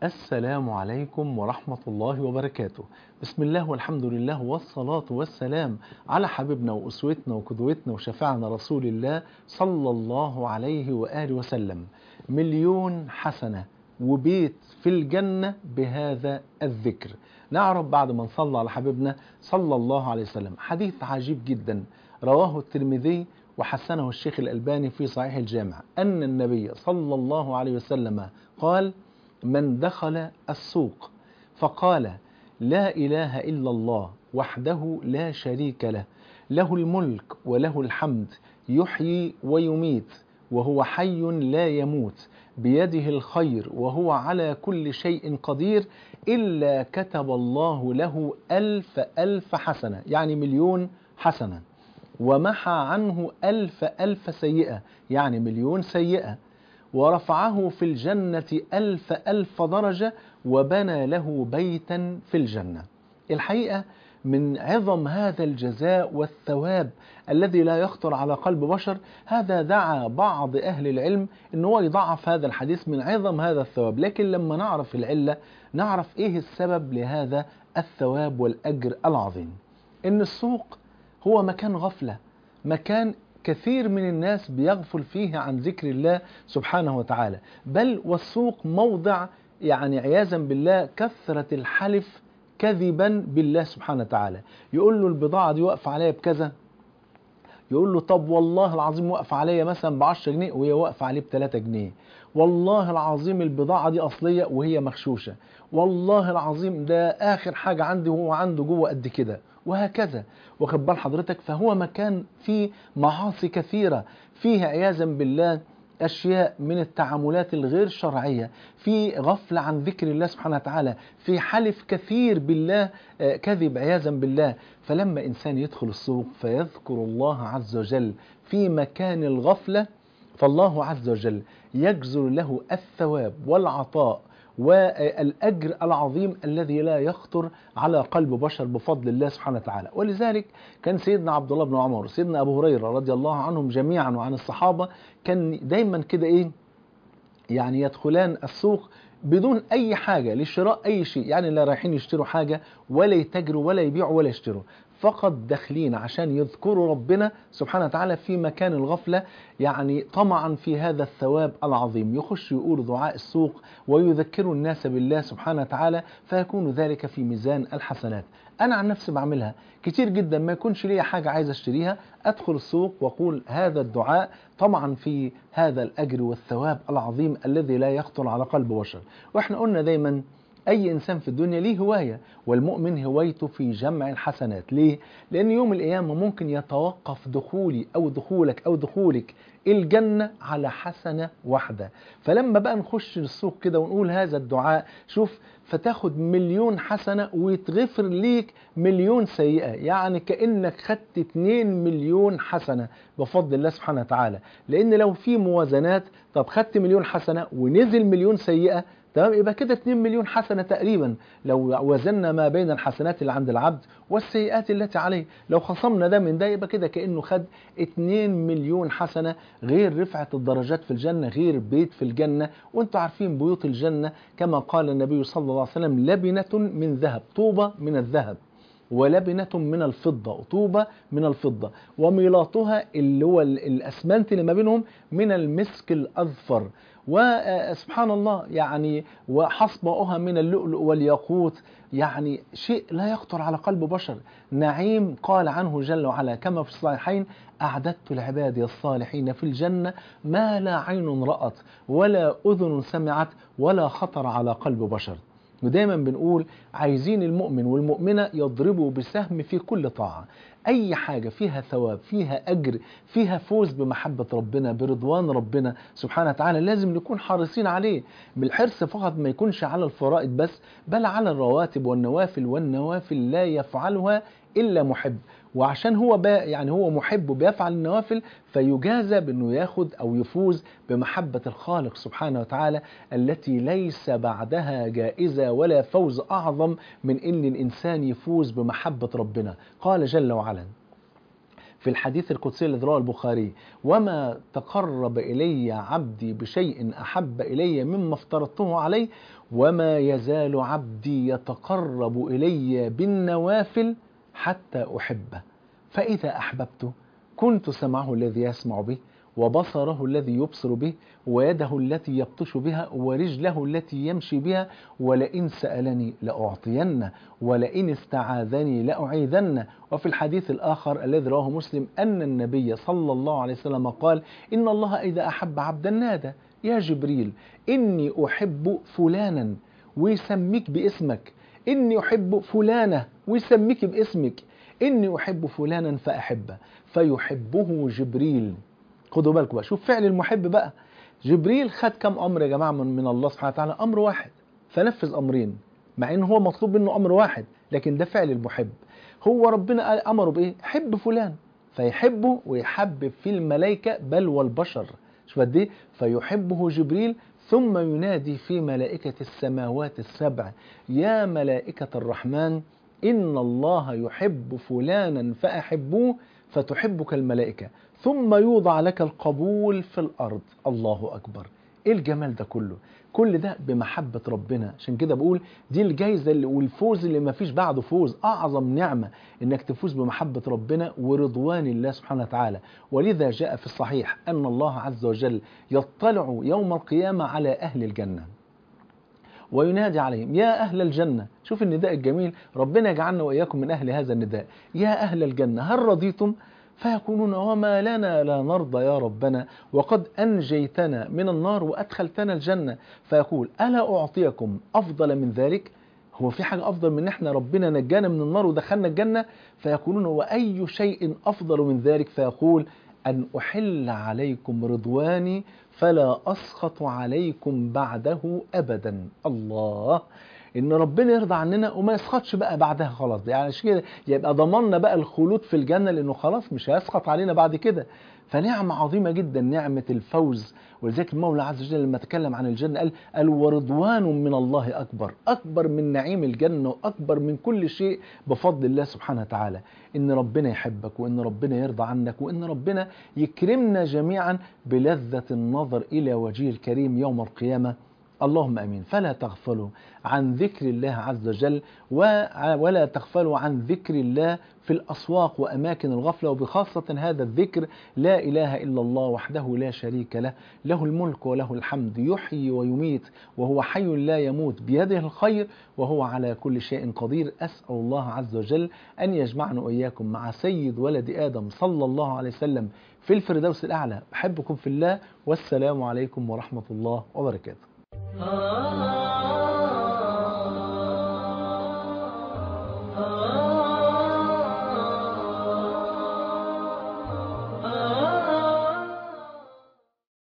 السلام عليكم ورحمة الله وبركاته. بسم الله والحمد لله والصلاة والسلام على حبيبنا وأسوتنا وقدوتنا وشفيعنا رسول الله صلى الله عليه وآله وسلم. مليون حسنة وبيت في الجنة بهذا الذكر. نعرف بعد ما نصلى على حبيبنا صلى الله عليه وسلم حديث عجيب جدا رواه الترمذي وحسنه الشيخ الألباني في صحيح الجامع، أن النبي صلى الله عليه وسلم قال: من دخل السوق فقال لا إله إلا الله وحده لا شريك له، له الملك وله الحمد، يحيي ويميت وهو حي لا يموت، بيده الخير وهو على كل شيء قدير، إلا كتب الله له ألف حسنة، يعني مليون حسنة، ومحى عنه ألف سيئة، يعني مليون سيئة، ورفعه في الجنة ألف درجة، وبنى له بيتا في الجنة. الحقيقة من عظم هذا الجزاء والثواب الذي لا يخطر على قلب بشر، هذا دعا بعض أهل العلم أن هو يضعف هذا الحديث من عظم هذا الثواب. لكن لما نعرف العلة نعرف إيه السبب لهذا الثواب والأجر العظيم. إن السوق هو مكان غفلة، مكان كثير من الناس بيغفل فيه عن ذكر الله سبحانه وتعالى، بل والسوق موضع يعني عياذا بالله كثرة الحلف كذبا بالله سبحانه وتعالى. يقول له البضاعة دي واقفة عليا بكذا، يقول له طب والله العظيم واقفة عليا مثلا ب10 جنيه وهي واقفة عليه ب3 جنيه، والله العظيم البضاعة دي أصلية وهي مغشوشة، والله العظيم ده آخر حاجة عندي وهو عنده جوه قد كده، وهكذا. واخد بال حضرتك؟ فهو مكان فيه معاصي كثيرة، فيه عياذا بالله أشياء من التعاملات الغير شرعية، في غفلة عن ذكر الله سبحانه وتعالى، في حلف كثير بالله كذب عياذا بالله. فلما إنسان يدخل السوق فيذكر الله عز وجل في مكان الغفلة، فالله عز وجل يجزل له الثواب والعطاء والأجر العظيم الذي لا يخطر على قلب بشر بفضل الله سبحانه وتعالى. ولذلك كان سيدنا عبد الله بن عمر وسيدنا أبو هريرة رضي الله عنهم جميعا وعن الصحابة كان دايما كده يعني يدخلان السوق بدون أي حاجة لشراء أي شيء، يعني لا رايحين يشتروا حاجة ولا يتاجروا ولا يبيعوا ولا يشتروا، فقط داخلين عشان يذكروا ربنا سبحانه وتعالى في مكان الغفلة، يعني طمعا في هذا الثواب العظيم. يخش يقول دعاء السوق ويذكروا الناس بالله سبحانه وتعالى، فيكون ذلك في ميزان الحسنات. أنا عن نفسي بعملها كتير جدا، ما يكونش لي حاجة عايز اشتريها أدخل السوق وأقول هذا الدعاء طمعا في هذا الأجر والثواب العظيم الذي لا يخطر على قلب بشر. وإحنا قلنا دايما أي إنسان في الدنيا ليه هواية، والمؤمن هوايته في جمع الحسنات. ليه؟ لأن يوم القيامة ممكن يتوقف دخولي أو دخولك أو دخولك الجنة على حسنة واحدة. فلما بقى نخش السوق كده ونقول هذا الدعاء، شوف، فتاخد مليون حسنة ويتغفر ليك مليون سيئة، يعني كأنك خدت 2 مليون حسنة بفضل الله سبحانه وتعالى. لأن لو في موازنات، طب خدت مليون حسنة ونزل مليون سيئة، تمام، يبقى كده 2 مليون حسنة تقريبا. لو وزننا ما بين الحسنات اللي عند العبد والسيئات التي عليه، لو خصمنا ده من ده، يبقى كده كأنه خد 2 مليون حسنة، غير رفعة الدرجات في الجنة، غير بيت في الجنة. وانتم عارفين بيوت الجنة كما قال النبي صلى الله عليه وسلم: لبنة من ذهب، طوبة من الذهب، ولبنة من الفضة، طوبة من الفضة، وميلاطها اللي هو الأسمنت اللي ما بينهم من المسك الأظفر، وسبحان الله يعني وحصباؤها من اللؤلؤ والياقوت. يعني شيء لا يخطر على قلب بشر، نعيم قال عنه جل وعلا كما في الصحيحين: أعددت لعبادي الصالحين في الجنة ما لا عين رأت ولا أذن سمعت ولا خطر على قلب بشر. ودايما بنقول عايزين المؤمن والمؤمنة يضربوا بسهم في كل طاعة، أي حاجة فيها ثواب، فيها أجر، فيها فوز بمحبة ربنا، برضوان ربنا سبحانه وتعالى، لازم نكون حريصين عليه. بالحرص فقط ما يكونش على الفرائض بس، بل على الرواتب والنوافل، والنوافل لا يفعلها إلا محب. وعشان هو يعني هو محب وبيفعل النوافل، فيجازى بأنه ياخد أو يفوز بمحبة الخالق سبحانه وتعالى، التي ليس بعدها جائزة ولا فوز أعظم من أن الإنسان يفوز بمحبة ربنا. قال جل وعلا: في الحديث القدسي الذي رواه البخاري: وما تقرب إلي عبدي بشيء أحب إلي مما افترضته عليه، وما يزال عبدي يتقرب إلي بالنوافل حتى أحبه، فإذا أحببته كنت سمعه الذي يسمع به، وبصره الذي يبصر به، ويده التي يبطش بها، ورجله التي يمشي بها، ولئن سألني لأعطينه، ولئن استعاذني لأعيذنه. وفي الحديث الآخر الذي رواه مسلم أن النبي صلى الله عليه وسلم قال: إن الله إذا أحب عبدا نادى: يا جبريل إني أحب فلانا، ويسميك باسمك. إني أحب فلانة، ويسميك باسمك. إني أحب فلانا فأحبه، فيحبه جبريل. خدوا بالكم بقى، شوف فعل المحب بقى. جبريل خد كم أمر يا جماعة من الله سبحانه وتعالى؟ أمر واحد، فنفذ أمرين، مع إن هو مطلوب منه أمر واحد، لكن ده فعل المحب. هو ربنا قال أمره بإيه؟ حب فلان، فيحبه ويحبب في الملائكة بل والبشر. شوف قد إيه؟ فيحبه جبريل، ثم ينادي في ملائكة السماوات السبع: يا ملائكة الرحمن إن الله يحب فلانا فأحبوه، فتحبك الملائكة، ثم يوضع لك القبول في الأرض. الله أكبر! إيه الجمال ده كله؟ كل ده بمحبة ربنا. عشان كده بقول دي الجايزة والفوز اللي ما فيش بعده فوز. أعظم نعمة إنك تفوز بمحبة ربنا ورضوان الله سبحانه وتعالى. ولذا جاء في الصحيح أن الله عز وجل يطلع يوم القيامة على أهل الجنة وينادي عليهم: يا أهل الجنة. شوف النداء الجميل، ربنا يجعلنا وإياكم من أهل هذا النداء: يا أهل الجنة هل رضيتم؟ فيقولون: وما لنا لا نرضى يا ربنا، وقد أنجيتنا من النار وأدخلتنا الجنة. فيقول: ألا أعطيكم أفضل من ذلك؟ هو في حاجة أفضل من إحنا ربنا نجانا من النار ودخلنا الجنة؟ فيقولون: وأي شيء أفضل من ذلك؟ فيقول: أن أحل عليكم رضواني فلا أسخط عليكم بعده أبدا. الله! إن ربنا يرضى عننا وما يسخطش بقى بعدها خلاص، يعني كده يبقى ضمننا بقى الخلود في الجنة، لأنه خلاص مش هيسخط علينا بعد كده. فنعمة عظيمة جدا، نعمة الفوز. ولذلك المولى عز وجل لما تكلم عن الجنة قال: ورضوان من الله أكبر. أكبر من نعيم الجنة وأكبر من كل شيء بفضل الله سبحانه وتعالى، إن ربنا يحبك، وإن ربنا يرضى عنك، وإن ربنا يكرمنا جميعا بلذة النظر إلى وجهه الكريم يوم القيامة. اللهم أمين. فلا تغفلوا عن ذكر الله عز وجل، ولا تغفلوا عن ذكر الله في الأسواق وأماكن الغفلة، وبخاصة هذا الذكر: لا إله إلا الله وحده لا شريك له، له الملك وله الحمد، يحيي ويميت وهو حي لا يموت، بيده الخير وهو على كل شيء قدير. أسأل الله عز وجل أن يجمعنا وإياكم مع سيد ولد آدم صلى الله عليه وسلم في الفردوس الأعلى. بحبكم في الله، والسلام عليكم ورحمة الله وبركاته.